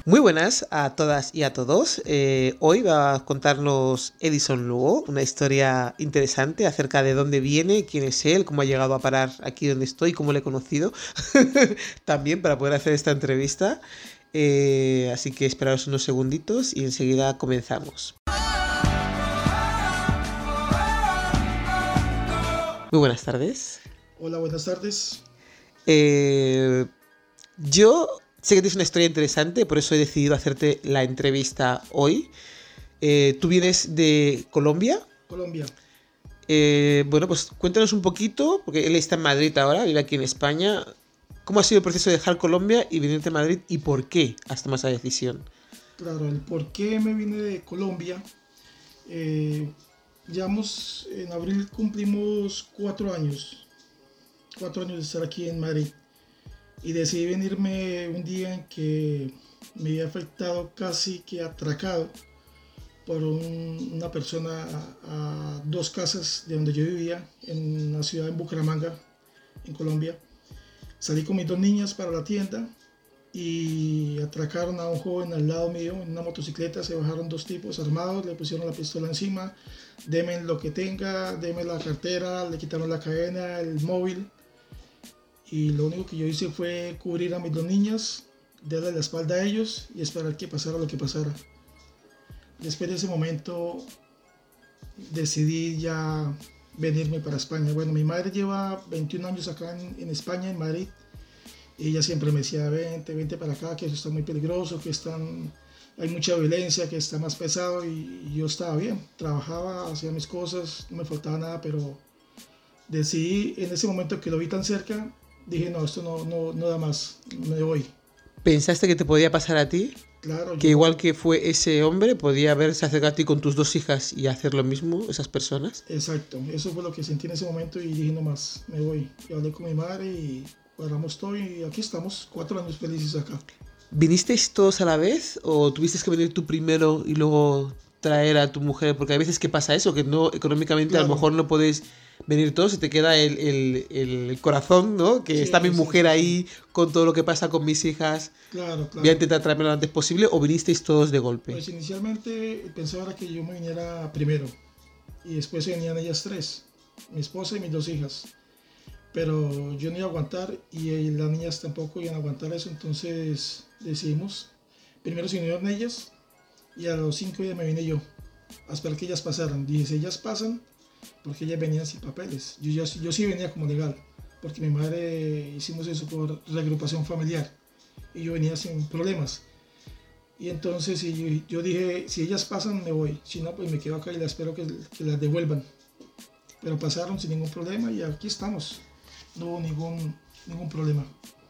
Muy buenas a todas y a todos. Hoy va a contarnos Edison Lugo una historia interesante acerca de dónde viene, quién es él, cómo ha llegado a parar aquí donde estoy, cómo le he conocido. También para poder hacer esta entrevista. Así que esperaros unos segunditos y enseguida comenzamos. Muy buenas tardes. Hola, buenas tardes. Yo sé que tienes una historia interesante, por eso he decidido hacerte la entrevista hoy. Tú vienes de Colombia. Colombia. Bueno, pues cuéntanos un poquito, porque él está en Madrid ahora, vive aquí en España. ¿Cómo ha sido el proceso de dejar Colombia y venirte a Madrid y por qué has tomado esa decisión? Claro, el por qué me vine de Colombia. Llevamos, en abril cumplimos 4 años. 4 años de estar aquí en Madrid. Y decidí venirme un día en que me había afectado casi que atracado por una persona a 2 casas de donde yo vivía, en la ciudad de Bucaramanga, en Colombia. Salí con mis 2 niñas para la tienda y atracaron a un joven al lado mío en una motocicleta. Se bajaron 2 tipos armados, le pusieron la pistola encima, deme lo que tenga, deme la cartera, le quitaron la cadena, el móvil. Y lo único que yo hice fue cubrir a mis 2 niñas, darle la espalda a ellos y esperar que pasara lo que pasara. Después de ese momento decidí ya venirme para España. Bueno, mi madre lleva 21 años acá en España, en Madrid. Y ella siempre me decía, vente para acá, que eso está muy peligroso, que hay mucha violencia, que está más pesado. Y yo estaba bien, trabajaba, hacía mis cosas, no me faltaba nada, pero decidí en ese momento que lo vi tan cerca, dije, no, esto no da más, me voy. ¿Pensaste que te podía pasar a ti? Claro, Que igual que fue ese hombre, podía haberse acercado a ti con tus 2 hijas y hacer lo mismo, esas personas. Exacto, eso fue lo que sentí en ese momento y dije, no más, me voy. Y hablé con mi madre y cuadramos todo y aquí estamos, 4 años felices acá. ¿Vinisteis todos a la vez o tuviste que venir tú primero y luego traer a tu mujer? Porque hay veces que pasa eso, que no económicamente Claro. a lo mejor no podéis venir todos y te queda el corazón, ¿no? Que Sí, está mi mujer sí. ahí con todo lo que pasa con mis hijas. Claro. Voy a intentar traerme lo antes posible, o vinisteis todos de golpe. Pues inicialmente pensaba que yo me viniera primero y después se venían ellas 3, mi esposa y mis 2 hijas. Pero yo no iba a aguantar y las niñas tampoco iban a aguantar eso, entonces decidimos, primero se vinieron ellas y a los 5 días me vine yo a esperar que ellas pasaran. Dije, si ellas pasan, porque ellas venían sin papeles. Yo sí venía como legal, porque mi madre hicimos eso por reagrupación familiar y yo venía sin problemas. Y entonces yo dije, si ellas pasan me voy, si no pues me quedo acá y las espero que las devuelvan. Pero pasaron sin ningún problema y aquí estamos, no hubo ningún problema.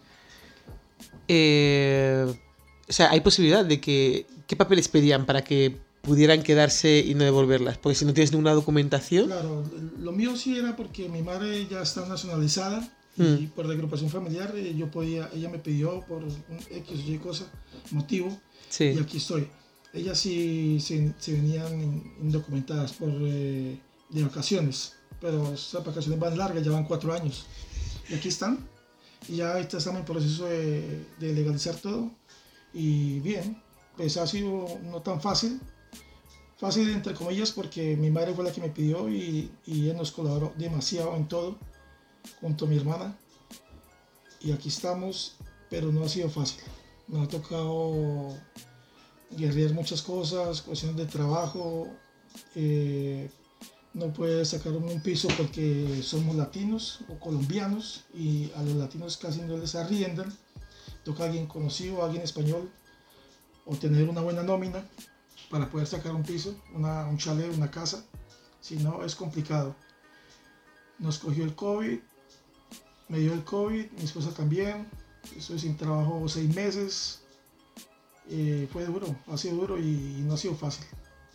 O sea, hay posibilidad de que... ¿Qué papeles pedían para que pudieran quedarse y no devolverlas? Porque si no tienes ninguna documentación... Claro, lo mío sí era porque mi madre ya está nacionalizada y por la agrupación familiar ella me pidió por un X o Y cosa, motivo, Sí. y aquí estoy. Ellas sí se venían indocumentadas de vacaciones, pero esas vacaciones van largas, ya van 4 años. Y aquí están, y ya estamos en proceso de legalizar todo, y bien, pues ha sido no tan fácil entre comillas, porque mi madre fue la que me pidió y ella nos colaboró demasiado en todo, junto a mi hermana. Y aquí estamos, pero no ha sido fácil. Nos ha tocado guerrear muchas cosas, cuestiones de trabajo. No puede sacar un piso porque somos latinos o colombianos y a los latinos casi no les arriendan. Toca alguien conocido, alguien español o tener una buena nómina para poder sacar un piso, un chalet, una casa. Si no, es complicado. Nos cogió el COVID, me dio el COVID, mi esposa también. Estoy sin trabajo 6 meses. Fue duro, ha sido duro y no ha sido fácil.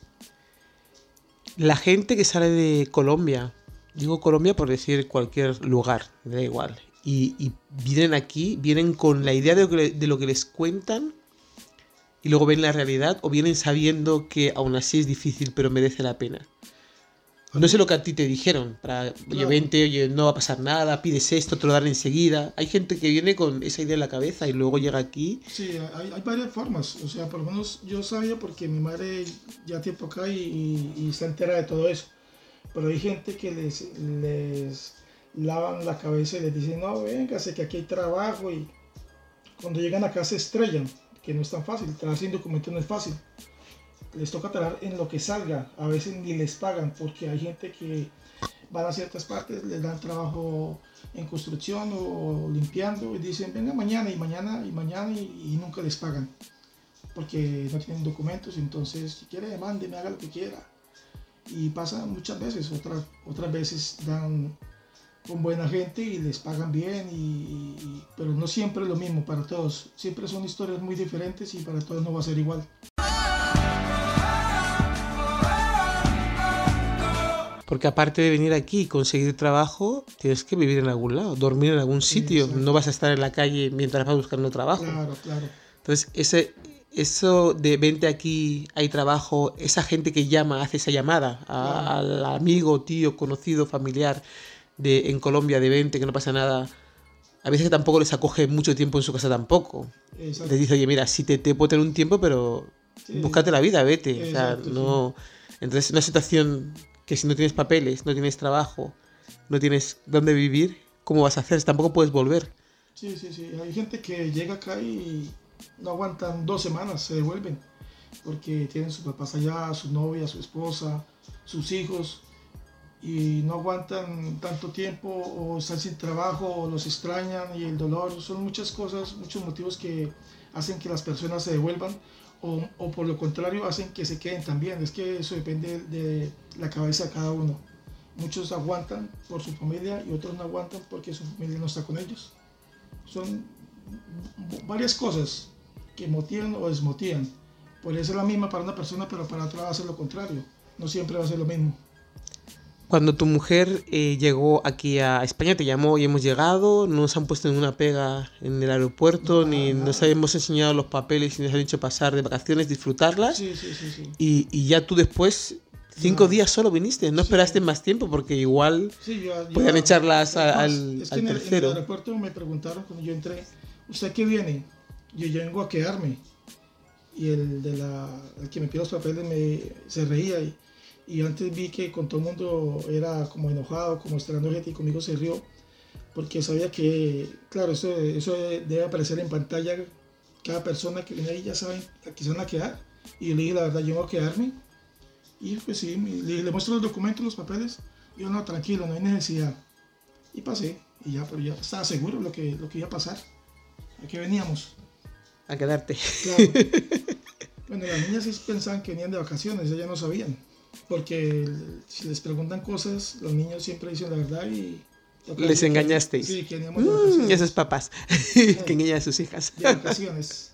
La gente que sale de Colombia, digo Colombia por decir cualquier lugar, me da igual, y vienen aquí, vienen con la idea de lo que les cuentan y luego ven la realidad, o vienen sabiendo que aún así es difícil pero merece la pena. No sé lo que a ti te dijeron, oye, Claro. vente, oye, no va a pasar nada, pides esto, te lo dan enseguida. Hay gente que viene con esa idea en la cabeza y luego llega aquí. Sí, hay varias formas. O sea, por lo menos yo sabía porque mi madre ya tiempo acá y está entera de todo eso. Pero hay gente que les lavan la cabeza y les dicen, no, véngase que aquí hay trabajo. Y cuando llegan acá se estrellan, que no es tan fácil. Trabajar sin documento no es fácil. Les toca trabajar en lo que salga. A veces ni les pagan porque hay gente que van a ciertas partes, les dan trabajo en construcción o limpiando y dicen, venga mañana y mañana y mañana y nunca les pagan porque no tienen documentos. Entonces, si quiere, mándeme, haga lo que quiera. Y pasa muchas veces, otras veces dan con buena gente y les pagan bien, pero no siempre es lo mismo para todos. Siempre son historias muy diferentes y para todos no va a ser igual. Porque aparte de venir aquí y conseguir trabajo, tienes que vivir en algún lado, dormir en algún sitio. Exacto. No vas a estar en la calle mientras vas buscando trabajo. Claro, claro. Entonces, eso de vente aquí, hay trabajo, esa gente que llama, hace esa llamada Claro. al amigo, tío, conocido, familiar en Colombia de vente, que no pasa nada. A veces tampoco les acoge mucho tiempo en su casa tampoco. Exacto. Les dice, oye, mira, sí te puedo tener un tiempo, pero Sí, búscate la vida, vete. O sea, exacto, sí. no... Entonces, una situación que si no tienes papeles, no tienes trabajo, no tienes dónde vivir, ¿cómo vas a hacer? Tampoco puedes volver. Sí, sí, sí. Hay gente que llega acá y no aguantan 2 semanas, se devuelven, porque tienen sus papás allá, su novia, su esposa, sus hijos, y no aguantan tanto tiempo o están sin trabajo o los extrañan y el dolor. Son muchas cosas, muchos motivos que hacen que las personas se devuelvan o por lo contrario hacen que se queden también. Es que eso depende de la cabeza de cada uno. Muchos aguantan por su familia y otros no aguantan porque su familia no está con ellos. Son varias cosas que motivan o desmotivan. Puede ser la misma para una persona, pero para otra va a ser lo contrario. No siempre va a ser lo mismo. Cuando tu mujer llegó aquí a España, te llamó y hemos llegado, no nos han puesto ninguna pega en el aeropuerto, No, ni nada, nos nada. hemos enseñado los papeles y nos han hecho pasar de vacaciones, disfrutarlas. Sí, sí, sí, sí. Y ya tú después, cinco Ya. días solo viniste, no Sí, esperaste más tiempo porque igual sí, podían echarlas es más, al, es que al en el tercero. aeropuerto me preguntaron cuando yo entré, ¿usted qué viene? Yo vengo a quedarme. Y el que me pidió los papeles se reía y antes vi que con todo el mundo era como enojado, como esperando gente y conmigo se rió porque sabía que, claro, eso debe aparecer en pantalla, cada persona que viene ahí ya saben a qué se van a quedar. Y yo le dije, la verdad, yo voy a quedarme. Y pues sí, le muestro los documentos, los papeles. Y yo, no, tranquilo, no hay necesidad. Y pasé, y ya, pero ya estaba seguro lo que iba a pasar. ¿A qué veníamos? A quedarte. Claro. Bueno, las niñas sí pensaban que venían de vacaciones, ellas no sabían. Porque si les preguntan cosas, los niños siempre dicen la verdad y toca Les decir engañasteis. sí, que veníamos de vacaciones. Esos papás que engañan a sus hijas. De vacaciones.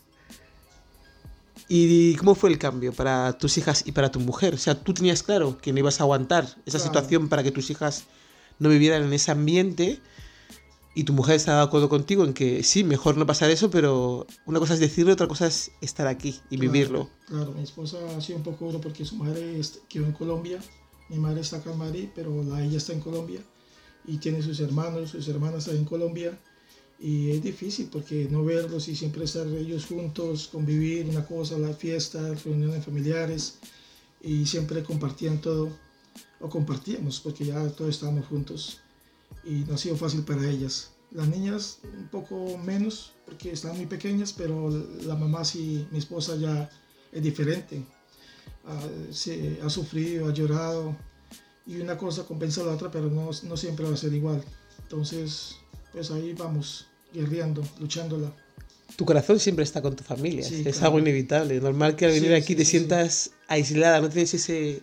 ¿Y cómo fue el cambio para tus hijas y para tu mujer? O sea, tú tenías claro que no ibas a aguantar esa Claro. situación para que tus hijas no vivieran en ese ambiente y tu mujer está de acuerdo contigo en que sí, mejor no pasar eso, pero una cosa es decirlo, otra cosa es estar aquí y Claro, vivirlo. claro, mi esposa ha sido un poco duro porque su madre quedó en Colombia. Mi madre está acá en Madrid, pero ella está en Colombia y tiene sus hermanos, sus hermanas ahí en Colombia. Y es difícil porque no verlos y siempre estar ellos juntos, convivir, una cosa, las fiestas, reuniones familiares y siempre compartían todo, o compartíamos porque ya todos estábamos juntos y no ha sido fácil para ellas. Las niñas un poco menos porque están muy pequeñas, pero la mamá sí, mi esposa ya es diferente. Ha sufrido, ha llorado y una cosa compensa a la otra, pero no siempre va a ser igual. Entonces, pues ahí vamos, guerreando, luchándola. Tu corazón siempre está con tu familia, Sí, es claro. algo inevitable. Normal que al venir Sí, aquí sí, te sí, sí. sientas aislada, no tienes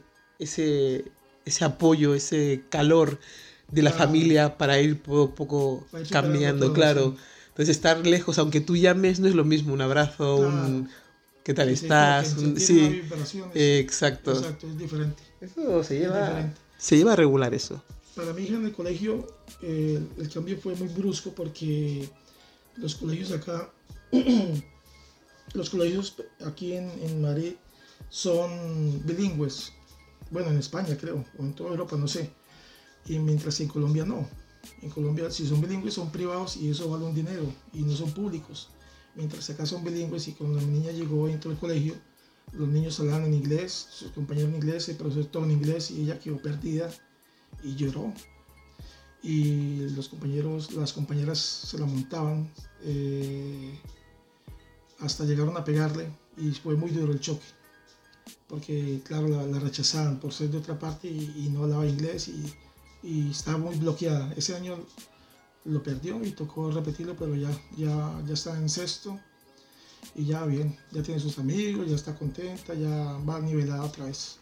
ese apoyo, ese calor de la Claro, familia para ir poco a poco va a ir superando cambiando, todo, claro. sí. Entonces estar lejos, aunque tú llames, no es lo mismo. Un abrazo, Claro, un ¿qué tal que se estás? toquen, sentir una Sí, vibración exacto. exacto, es diferente, Eso es diferente. se lleva a regular eso. Para mi hija en el colegio el cambio fue muy brusco porque los colegios acá, los colegios aquí en Madrid son bilingües. bueno, en España creo, o en toda Europa, no sé. Y mientras que en Colombia no. En Colombia, si son bilingües, son privados y eso vale un dinero y no son públicos. Mientras acá son bilingües y cuando la niña llegó, entró al colegio, los niños hablaban en inglés, sus compañeros en inglés, el profesor todo en inglés y ella quedó perdida y lloró. Y los compañeros, las compañeras se la montaban hasta llegaron a pegarle y fue muy duro el choque. Porque claro, la rechazaban por ser de otra parte y no hablaba inglés y estaba muy bloqueada. Ese año lo perdió y tocó repetirlo, pero ya está en sexto y ya bien, ya tiene sus amigos, ya está contenta, ya va nivelada otra vez.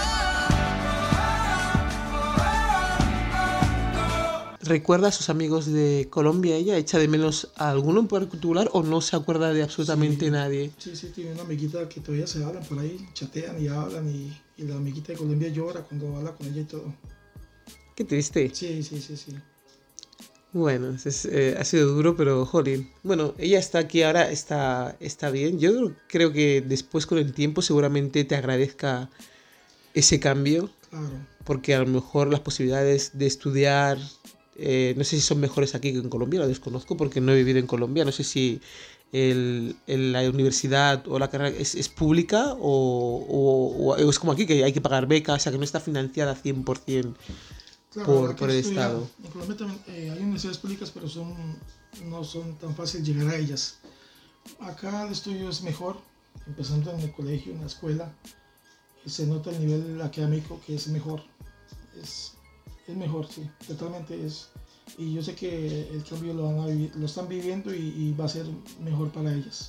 ¿Recuerda a sus amigos de Colombia ella? ¿Echa de menos a alguno en particular o no se acuerda de absolutamente nadie? Sí, tiene una amiguita que todavía se hablan por ahí, chatean y hablan y la amiguita de Colombia llora cuando habla con ella y todo. Qué triste. Sí. Bueno, ha sido duro, pero jolín. Bueno, ella está aquí ahora, está bien. Yo creo que después con el tiempo seguramente te agradezca ese cambio. Claro. Porque a lo mejor las posibilidades de estudiar, no sé si son mejores aquí que en Colombia, lo desconozco porque no he vivido en Colombia. No sé si la universidad o la carrera es pública o es como aquí, que hay que pagar becas, o sea que no está financiada 100%. Claro, por el Estado. En Colombia también hay universidades públicas, pero no son tan fácil llegar a ellas. Acá el estudio es mejor, empezando en el colegio, en la escuela, se nota el nivel académico que es mejor. Es mejor, sí, totalmente es. Y yo sé que el cambio lo están viviendo y va a ser mejor para ellas.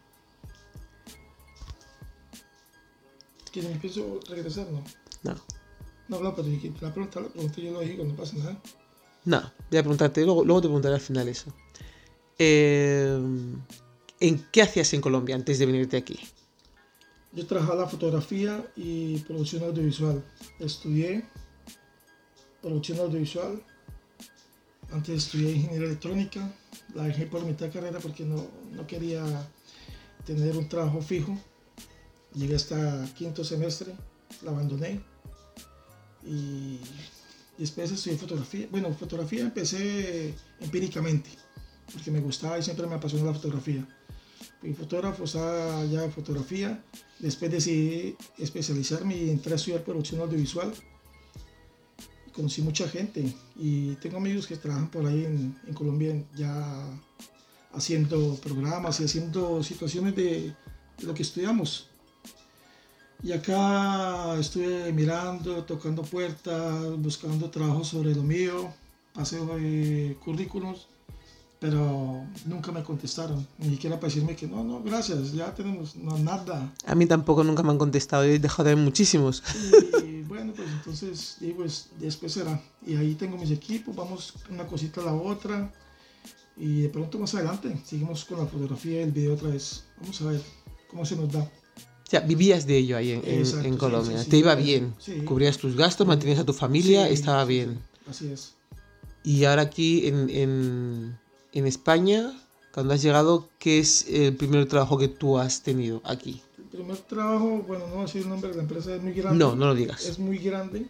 ¿Que me empiezo a regresar? No. No, pero la pregunta yo lo digo, no pasa nada. No, voy a preguntarte, luego te preguntaré al final eso. ¿En qué hacías en Colombia antes de venirte aquí? Yo trabajaba la fotografía y producción audiovisual. Estudié producción audiovisual. Antes estudié ingeniería electrónica. La dejé por mitad de carrera porque no quería tener un trabajo fijo. Llegué hasta quinto semestre, la abandoné. Y después estudié fotografía. Bueno, fotografía empecé empíricamente porque me gustaba y siempre me apasionó la fotografía. Fui fotógrafo, estaba ya en fotografía. Después decidí especializarme y entré a estudiar producción audiovisual. Conocí mucha gente y tengo amigos que trabajan por ahí en Colombia ya haciendo programas y haciendo situaciones de lo que estudiamos. Y acá estuve mirando, tocando puertas, buscando trabajo sobre lo mío, pasé currículos, pero nunca me contestaron, ni siquiera para decirme que no, gracias, ya tenemos nada. A mí tampoco nunca me han contestado, he dejado de ver muchísimos. Y bueno, pues entonces, pues después será. Y ahí tengo mis equipos, vamos una cosita a la otra, y de pronto más adelante seguimos con la fotografía y el video otra vez. Vamos a ver cómo se nos da. O sea, vivías de ello ahí en Colombia, sí, te iba bien, sí. Cubrías tus gastos, mantenías a tu familia, estaba bien. Así es. Y ahora aquí en España, cuando has llegado, ¿qué es el primer trabajo que tú has tenido aquí? El primer trabajo, bueno, no voy a decir el nombre de la empresa, es muy grande. No lo digas. Es muy grande,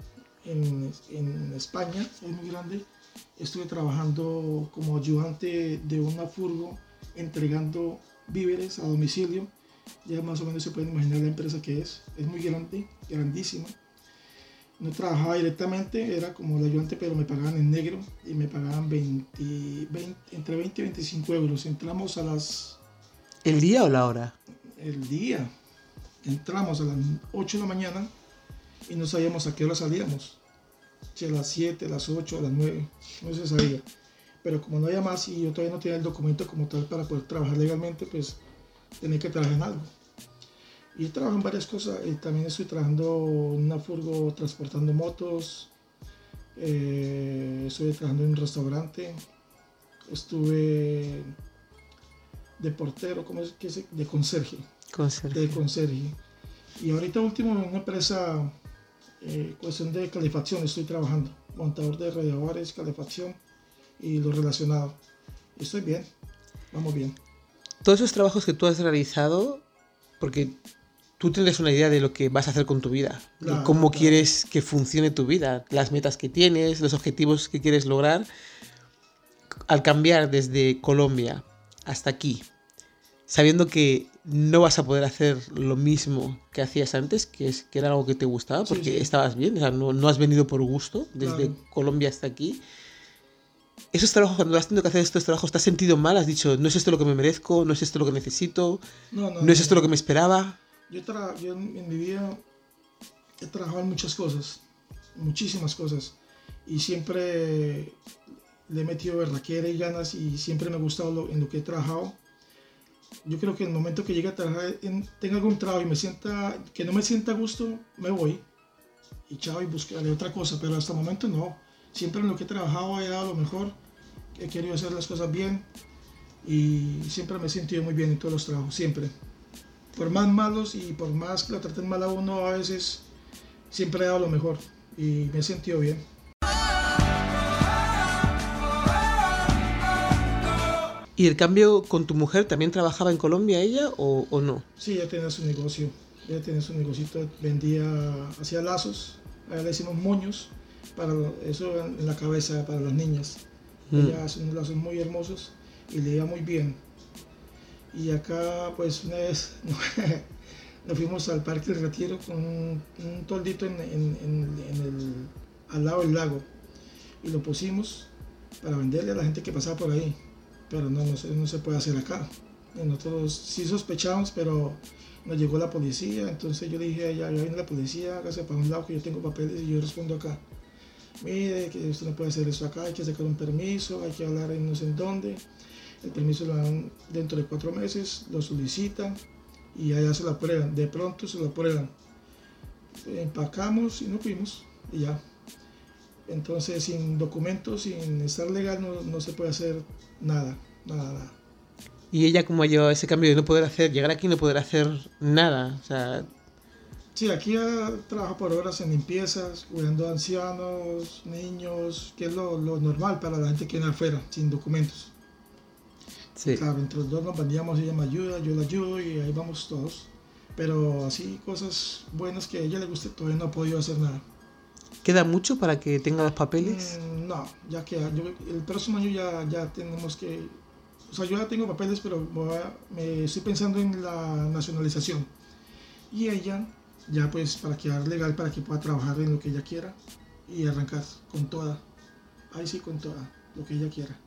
en España es muy grande. Estuve trabajando como ayudante de una furgo, entregando víveres a domicilio. Ya más o menos se pueden imaginar la empresa que es muy grande, grandísima. No trabajaba directamente, era como el ayudante, pero me pagaban en negro y me pagaban entre 20 y 25 euros. Entramos a las... ¿El día o la hora? El día. Entramos a las 8 de la mañana y no sabíamos a qué hora salíamos. Si a las 7, a las 8, a las 9, no se sabía. Pero como no había más y yo todavía no tenía el documento como tal para poder trabajar legalmente, pues tenía que trabajar en algo. Y trabajo en varias cosas. También estoy trabajando en una furgo transportando motos. Estuve trabajando en un restaurante. Estuve de portero, ¿cómo es que se? De conserje. De conserje. Y ahorita último en una empresa, cuestión de calefacción, estoy trabajando. Montador de radiadores, calefacción y lo relacionado. Estoy bien, vamos bien. Todos esos trabajos que tú has realizado, porque tú tienes una idea de lo que vas a hacer con tu vida, de cómo quieres que funcione tu vida, las metas que tienes, los objetivos que quieres lograr. Al cambiar desde Colombia hasta aquí, sabiendo que no vas a poder hacer lo mismo que hacías antes, que era algo que te gustaba, porque estabas bien, o sea, no has venido por gusto desde Colombia hasta aquí. Esos trabajos, cuando has tenido que hacer estos trabajos, ¿te has sentido mal? ¿Has dicho, no es esto lo que me merezco, no es esto lo que necesito, no es esto lo que me esperaba? Yo en mi vida he trabajado en muchas cosas, muchísimas cosas, y siempre le he metido berraquera y ganas y siempre me ha gustado en lo que he trabajado. Yo creo que en el momento que llegue a trabajar, tenga algún trabajo y que no me sienta a gusto, me voy y chao y buscaré otra cosa, pero hasta el momento no. Siempre en lo que he trabajado he dado lo mejor, he querido hacer las cosas bien y siempre me he sentido muy bien en todos los trabajos, siempre. Por más malos y por más que lo traten mal a uno a veces, siempre he dado lo mejor y me he sentido bien. ¿Y el cambio con tu mujer, también trabajaba en Colombia ella o no? Sí, ella tenía su negocio, hacía lazos, a ella le decimos moños, eso en la cabeza para las niñas. Ella hace unos lazos muy hermosos y le iba muy bien. Y acá pues una vez nos fuimos al Parque del Retiro con un toldito al lado del lago y lo pusimos para venderle a la gente que pasaba por ahí. Pero no se puede hacer acá. Nosotros sí sospechamos, pero nos llegó la policía, entonces yo le dije a ella, ya viene la policía, hágase para un lado que yo tengo papeles y yo respondo acá. Mire, que usted no puede hacer eso acá, hay que sacar un permiso, hay que hablar en no sé en dónde. El permiso lo dan dentro de 4 meses, lo solicitan y allá se lo aprueban. De pronto se lo aprueban. Empacamos y nos fuimos y ya. Entonces, sin documentos, sin estar legal, no se puede hacer nada. Y ella, como ha llevado ese cambio de no poder llegar aquí y no poder hacer nada, o sea... Sí, aquí trabajo por horas en limpiezas, cuidando a ancianos, niños, que es lo normal para la gente que viene afuera, sin documentos. Sí. Claro, entre los dos nos bandíamos, ella me ayuda, yo la ayudo y ahí vamos todos. Pero así, cosas buenas que a ella le guste, todavía no ha podido hacer nada. ¿Queda mucho para que tenga los papeles? No, ya queda. El próximo año ya tenemos que... O sea, yo ya tengo papeles, pero me estoy pensando en la nacionalización. Y ella, ya pues para quedar legal, para que pueda trabajar en lo que ella quiera y arrancar con toda. Ahí sí, con toda, lo que ella quiera.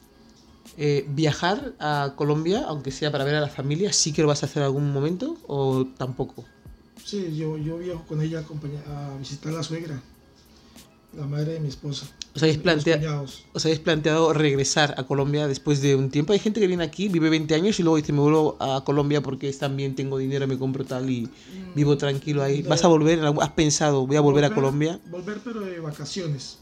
¿Viajar a Colombia, aunque sea para ver a la familia, sí que lo vas a hacer en algún momento o tampoco? Sí, yo viajo con ella a visitar a la suegra, la madre de mi esposa. ¿Os habéis planteado regresar a Colombia después de un tiempo? Hay gente que viene aquí, vive 20 años y luego dice, me vuelvo a Colombia porque también tengo dinero, me compro tal y vivo tranquilo ahí. ¿Vas a volver? ¿Has pensado, voy a volver a Colombia? Volver, pero de vacaciones.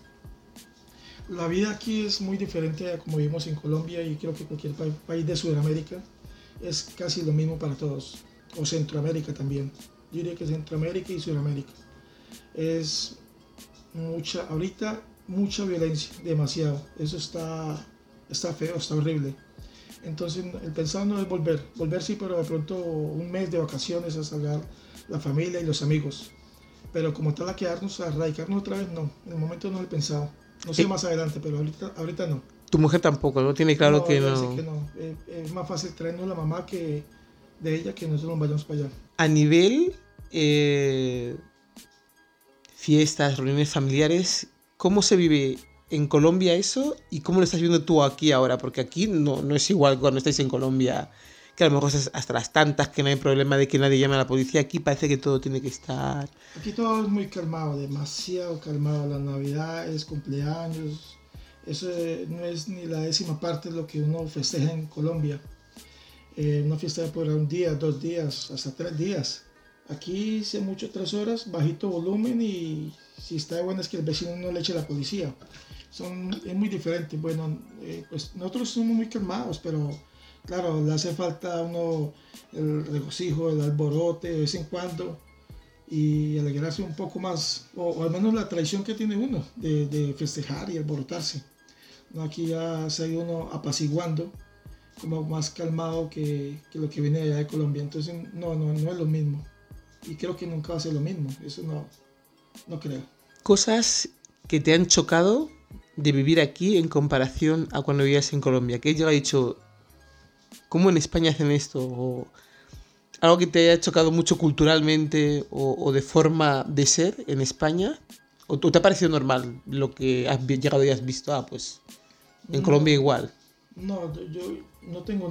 La vida aquí es muy diferente a como vivimos en Colombia y creo que cualquier país de Sudamérica es casi lo mismo para todos. O Centroamérica también. Yo diría que Centroamérica y Sudamérica. Es ahorita mucha violencia, demasiado. Eso está feo, está horrible. Entonces el pensado no es volver sí, pero de pronto un mes de vacaciones a salvar la familia y los amigos. Pero como tal a quedarnos, a radicarnos otra vez, no. En el momento no lo he pensado. No sé más adelante, pero ahorita no. Tu mujer tampoco, ¿no? Tiene claro que no. Dice que no. Es más fácil traernos la mamá de ella que nosotros nos vayamos para allá. A nivel fiestas, reuniones familiares, ¿cómo se vive en Colombia eso y cómo lo estás viendo tú aquí ahora? Porque aquí no es igual cuando estáis en Colombia, que a lo mejor es hasta las tantas, que no hay problema de que nadie llame a la policía. Aquí parece que todo tiene que estar... Aquí todo es muy calmado, demasiado calmado. Las navidades, cumpleaños, eso no es ni la 10ª parte de lo que uno festeja en Colombia. Una fiesta por un día, 2 días, hasta 3 días. Aquí se mucho 3 horas, bajito volumen y si está de buenas que el vecino no le eche a la policía. Es muy diferente. Bueno, pues nosotros somos muy calmados, pero claro, le hace falta a uno el regocijo, el alborote de vez en cuando y alegrarse un poco más, o al menos la tradición que tiene uno de festejar y alborotarse. ¿No? Aquí ya se ha ido uno apaciguando, como más calmado que lo que viene de allá de Colombia, entonces no es lo mismo. y creo que nunca va a ser lo mismo. Eso no creo. Cosas que te han chocado de vivir aquí en comparación a cuando vivías en Colombia. Que yo he dicho, ¿cómo en España hacen esto? O algo que te haya chocado mucho culturalmente o de forma de ser en España. ¿O te ha parecido normal lo que has llegado y has visto? Ah, pues en Colombia No, igual. no, yo no tengo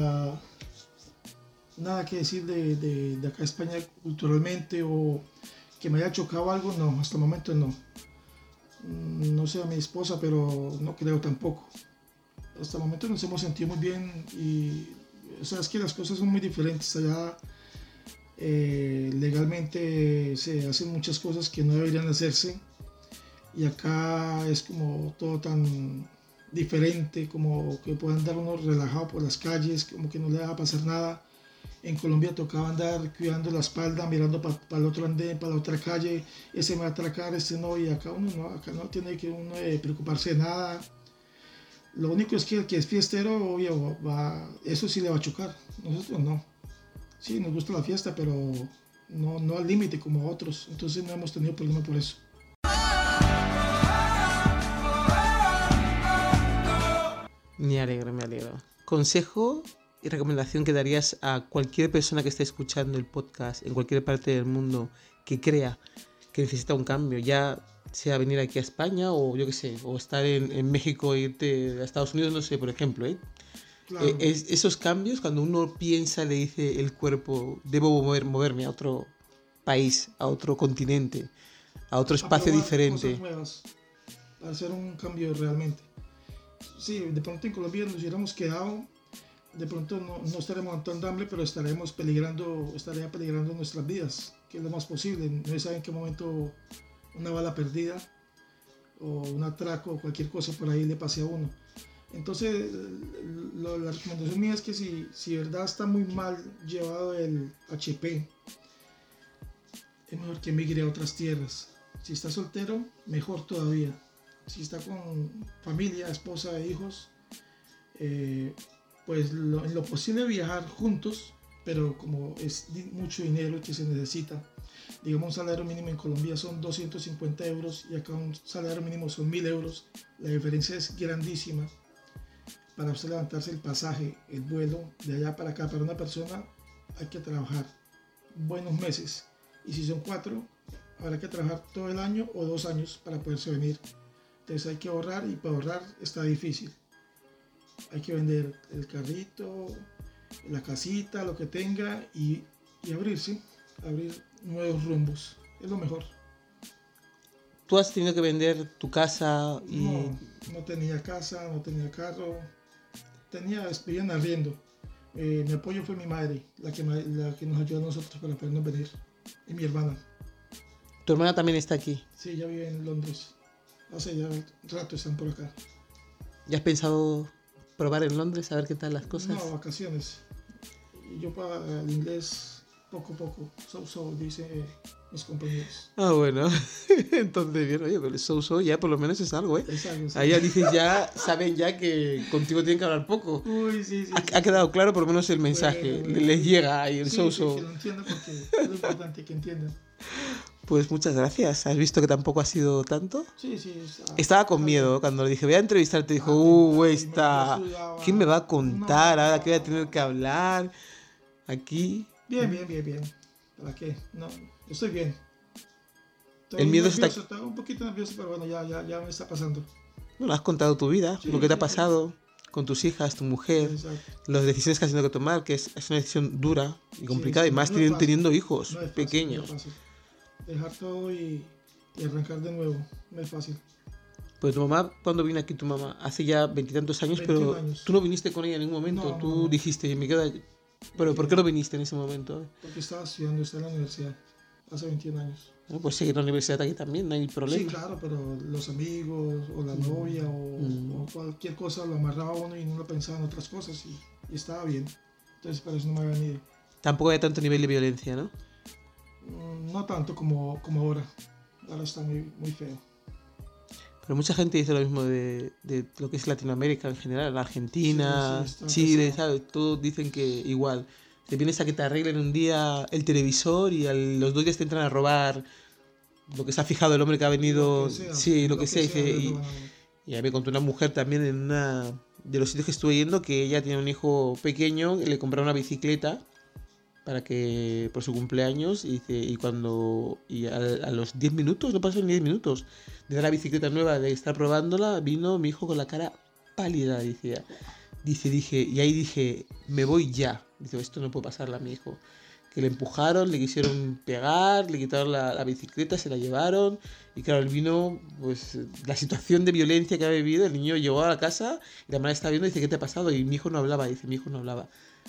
nada que decir de acá a España culturalmente o que me haya chocado algo, no, hasta el momento no. No sé a mi esposa, pero no creo tampoco. Hasta el momento nos hemos sentido muy bien y o sea, es que las cosas son muy diferentes. Allá legalmente se hacen muchas cosas que no deberían hacerse y acá es como todo tan diferente, como que puede andar uno relajado por las calles, como que no le va a pasar nada. En Colombia tocaba andar cuidando la espalda, mirando para el otro andén, para la otra calle, ese me va a atracar, ese no, y acá uno no, acá no tiene que uno preocuparse de nada. Lo único es que el que es fiestero, obvio, eso sí le va a chocar, nosotros no. Sí, nos gusta la fiesta, pero no al límite como otros, entonces no hemos tenido problema por eso. Me alegro, me alegro. Consejo y recomendación que darías a cualquier persona que esté escuchando el podcast en cualquier parte del mundo que crea que necesita un cambio, ya sea venir aquí a España o yo qué sé, o estar en México e irte a Estados Unidos, no sé, por ejemplo, ¿eh? Claro. Esos cambios, cuando uno piensa, le dice el cuerpo, debo moverme a otro país, a otro continente, a otro A espacio probar cosas diferente. nuevas, para hacer un cambio realmente. Sí, de pronto en Colombia nos hubiéramos quedado, de pronto no estaremos aguantando hambre, pero estaría peligrando nuestras vidas, que es lo más posible. No se sabe en qué momento una bala perdida o un atraco o cualquier cosa por ahí le pase a uno. Entonces, la recomendación mía es que si de verdad está muy mal llevado el HP, es mejor que emigre a otras tierras. Si está soltero, mejor todavía. Si está con familia, esposa e hijos, pues en lo posible viajar juntos, pero como es mucho dinero que se necesita, digamos un salario mínimo en Colombia son 250 euros y acá un salario mínimo son 1000 euros, la diferencia es grandísima. Para usted levantarse el pasaje, el vuelo de allá para acá, para una persona hay que trabajar buenos meses y si son 4, habrá que trabajar todo el año o 2 años para poderse venir. Entonces hay que ahorrar y para ahorrar está difícil. Hay que vender el carrito, la casita, lo que tenga y abrir nuevos rumbos. Es lo mejor. ¿Tú has tenido que vender tu casa y...? No tenía casa, no tenía carro. Vivía en arriendo. Mi apoyo fue mi madre, la que nos ayudó a nosotros para podernos venir. Y mi hermana. ¿Tu hermana también está aquí? Sí, ella vive en Londres. Hace ya un rato están por acá. ¿Ya has pensado probar en Londres a ver qué tal las cosas? No, vacaciones. Y yo para el inglés poco a poco. So, dice mis compañeros. Ah, bueno. Entonces, bien, oye, pero el so ya por lo menos es algo, ¿eh? Es algo, sí. Ahí ya dices, ya saben ya que contigo tienen que hablar poco. Uy, sí. Ha quedado claro por lo menos el mensaje. Bueno. Les llega ahí el sí, so. Que lo entiendan porque es lo importante que entiendan. Pues muchas gracias. ¿Has visto que tampoco ha sido tanto? Sí. Estaba con miedo cuando le dije, voy a entrevistarte. Dijo, ¿quién me va a contar ahora que voy a tener que hablar? Aquí. Bien. ¿Para qué? No, estoy bien. El miedo nervioso, está un poquito nervioso, pero bueno, ya me está pasando. Bueno, has contado tu vida, Sí, lo que te ha sí. pasado con tus hijas, tu mujer, Exacto. las decisiones que has tenido que tomar, que es una decisión dura y complicada, y más no es fácil. teniendo hijos No es fácil, pequeños. no es fácil. Dejar todo y arrancar de nuevo, no es fácil. Pues tu mamá, ¿cuándo vino aquí tu mamá? Hace ya 20 y tantos años, 21 pero años. tú no viniste con ella en ningún momento. No, Tú no. dijiste, me quedo allí. Pero ¿por qué no viniste en ese momento? Porque estaba estudiando, estaba en la universidad, hace 21 años. No, pues seguir la universidad aquí también, no hay problema. Sí, claro, pero los amigos o la novia o cualquier cosa lo amarraba a uno y no lo pensaba en otras cosas y estaba bien. Entonces por eso no me había venido. Tampoco hay tanto nivel de violencia, ¿no? No tanto como ahora. Ahora está muy feo. Pero mucha gente dice lo mismo de lo que es Latinoamérica en general, la Argentina, Sí, está Chile, pesado. ¿sabes? Todos dicen que igual. Te vienes a que te arreglen un día el televisor y los 2 días te entran a robar lo que se ha fijado el hombre que ha venido. Lo que sea, Sí, lo lo que que sea. sea, Dice, le roban a uno. y ahí me contó una mujer también en una de los sitios que estuve yendo que ella tiene un hijo pequeño y le compraron una bicicleta para que por su cumpleaños y dice y a los 10 minutos, no pasó ni 10 minutos de dar la bicicleta nueva, de estar probándola, vino mi hijo con la cara pálida, dije, y ahí dije, me voy ya. Dice, esto no puede pasarle a mi hijo. Que le empujaron, le quisieron pegar, le quitaron la bicicleta, se la llevaron. Y claro, él vino, pues, la situación de violencia que ha vivido. El niño llegó a la casa y la madre estaba viendo y dice, ¿qué te ha pasado? Y mi hijo no hablaba, mi hijo no hablaba.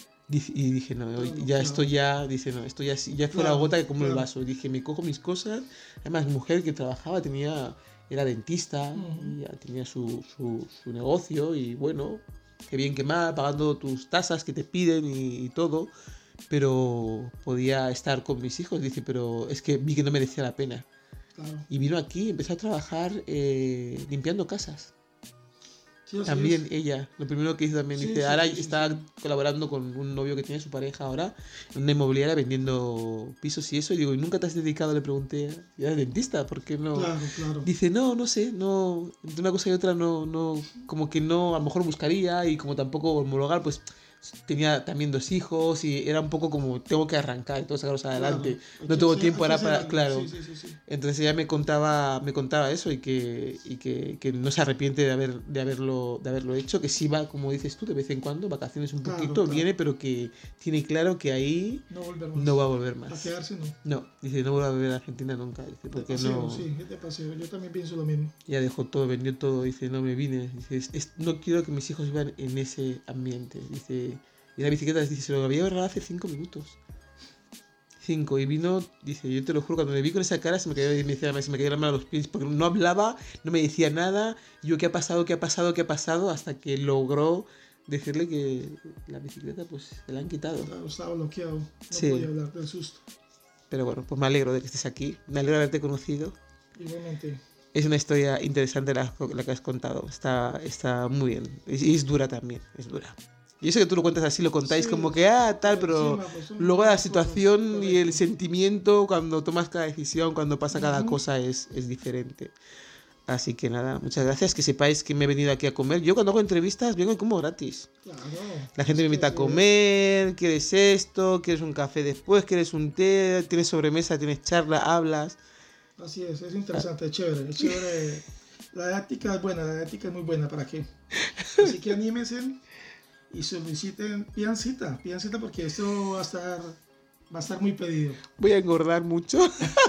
Y dije, no, ya esto ya, dice, no, esto ya fue la gota que como el vaso. Y dije, me cojo mis cosas. Además, mujer que trabajaba, era dentista, y ya tenía su negocio y bueno, que bien que mal, pagando tus tasas que te piden y todo, pero podía estar con mis hijos. Dice, pero es que vi que no merecía la pena. Claro. Y vino aquí, empezó a trabajar limpiando casas. Sí, También ella, lo primero que hizo también, Sí, dice, sí, ahora sí, sí, está sí. colaborando con un novio que tiene su pareja ahora, en una inmobiliaria vendiendo pisos y eso, y digo, ¿y nunca te has dedicado? Le pregunté, ¿y eres dentista? ¿Por qué no? Claro. Dice, no sé, no, entre una cosa y otra no, como que no, a lo mejor buscaría y como tampoco homologar, pues tenía también 2 hijos y era un poco como, tengo que arrancar y todo sacarlos adelante, Claro. no tengo tiempo ahora para, Algo. claro. Sí. Entonces ella me contaba eso y que no se arrepiente de haberlo hecho, que sí va, como dices tú, de vez en cuando, vacaciones un poquito, Claro. viene, pero que tiene claro que ahí no va a volver más. A quedarse no. No, dice, no voy a volver a Argentina nunca, dice, porque paseo, no. Sí, de paseo. Yo también pienso lo mismo. Ya dejó todo, vendió todo, dice, no me vine, dice, no quiero que mis hijos vivan en ese ambiente, dice, y la bicicleta, dice, se lo había ahorrado hace 5 minutos. 5, y vino, dice, yo te lo juro, cuando me vi con esa cara se me cayó la mano a los pies, porque no hablaba, no me decía nada, y yo, ¿qué ha pasado? Hasta que logró decirle que la bicicleta, pues, se la han quitado. Claro, estaba bloqueado, no Sí. podía hablar del susto. Pero bueno, pues me alegro de que estés aquí, me alegro de haberte conocido. Igualmente. Es una historia interesante la que has contado, está muy bien, y es dura también, es dura. Y eso que tú lo cuentas así, lo contáis Sí, como que, tal, pero encima, pues, son luego la muchas situación cosas, y el correcto. sentimiento cuando tomas cada decisión, cuando pasa cada Ujú. cosa es diferente. Así que nada, muchas gracias, que sepáis que me he venido aquí a comer. Yo cuando hago entrevistas vengo y como gratis. Claro. La gente me invita a comer, ¿quieres esto? ¿Quieres un café después? ¿Quieres un té? ¿Tienes sobremesa? ¿Tienes charla? ¿Hablas? Así es interesante, es chévere. La didáctica es buena, la didáctica es muy buena, ¿para qué? Así que anímense y soliciten, pidan cita porque esto va a estar muy pedido. Voy a engordar mucho.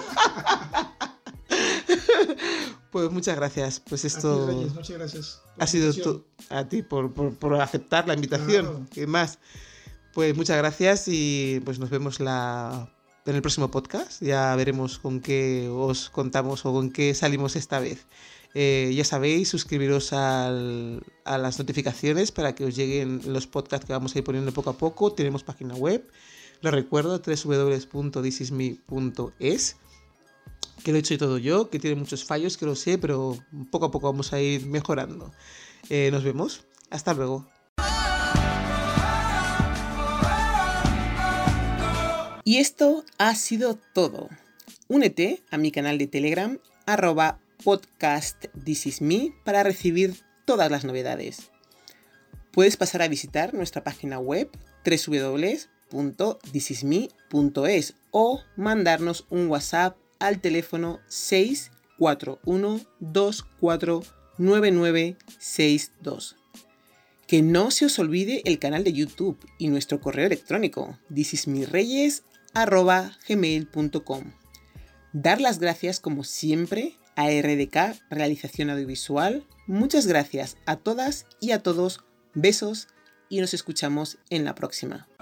Pues muchas gracias. Pues esto A ti, Reyes, muchas gracias. ha sido a ti por aceptar la invitación. Claro. ¿Qué más? Pues muchas gracias y pues nos vemos en el próximo podcast. Ya veremos con qué os contamos o con qué salimos esta vez. Ya sabéis, suscribiros a las notificaciones para que os lleguen los podcasts que vamos a ir poniendo poco a poco. Tenemos página web, lo recuerdo, www.thisisme.es, que lo he hecho todo yo, que tiene muchos fallos, que lo sé, pero poco a poco vamos a ir mejorando. Nos vemos. Hasta luego. Y esto ha sido todo. Únete a mi canal de Telegram @podcastthisisme para recibir todas las novedades. Puedes pasar a visitar nuestra página web www.thisisme.es o mandarnos un WhatsApp al teléfono 641249962. Que no se os olvide el canal de YouTube y nuestro correo electrónico thisismireyes@gmail.com. Dar las gracias como siempre a RDK Realización Audiovisual. Muchas gracias a todas y a todos. Besos y nos escuchamos en la próxima.